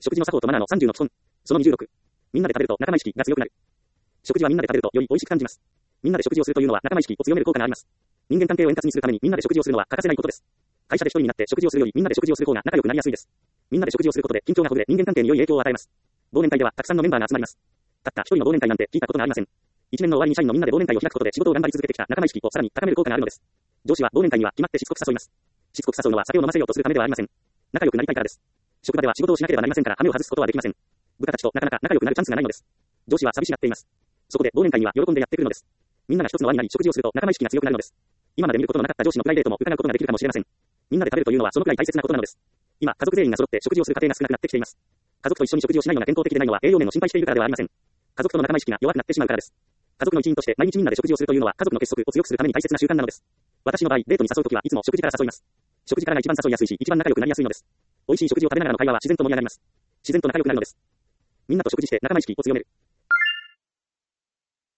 食事の作法とマナーの30の基本。その26。みんなで食べると仲間意識が強くなる。食事はみんなで食べるとより美味しく感じます。みんなで食事をするというのは仲間意識を強める効果があります。人間関係を円滑にするためにみんなで食事をするのは欠かせないことです。会社で一人になって食事をするよりみんなで食事をする方が仲良くなりやすいです。みんなで食事をすることで緊張がほぐれ人間関係に良い影響を与えます。忘年会ではたくさんのメンバーが集まります。たった一人の忘年会なんて聞いたことがありません。一年の終わりに社員のみんなで忘年会を開くことで仕事を頑張り続けてきた仲間意識をさらに高める効果があるのです。上司は忘年会には決まってしつこく誘います。しつこく誘うのは酒を飲ませようとするためではありません。仲良くなりたいからです。職場では仕事をしなければなりませんから羽目を外すことはできません。部下たちとなかなか仲良くなるチャンスがないのです。上司は寂しがっています。そこで忘年会には喜んでやってくるのです。みんなが一つの輪になり食事をすると仲間意識が強くなるのです。今まで見ることのなかった上司のプライベートも伺うことができるかもしれません。みんなで食べるというのはそのくらい大切なことなのです。今、家族全員が揃って食事をする家庭が少なくなってきています。家族と一緒に食事をしないのが健康的でないのは栄養面を心配しているからではありません。家族との仲間意識が弱くなってしまうからです。家族の一員として毎日みんなで食事をするというのは家族の結束を強くするために大切な習慣なのです。私の場合、デートに誘うときはいつも食事から誘います。食事からが一番誘いやすいし、一番仲良くなりやすいのです。美味しい食事を食べながらの会話は自然と盛り上がります。自然と仲良くなるのです。みんなと食事して仲間意識を強める。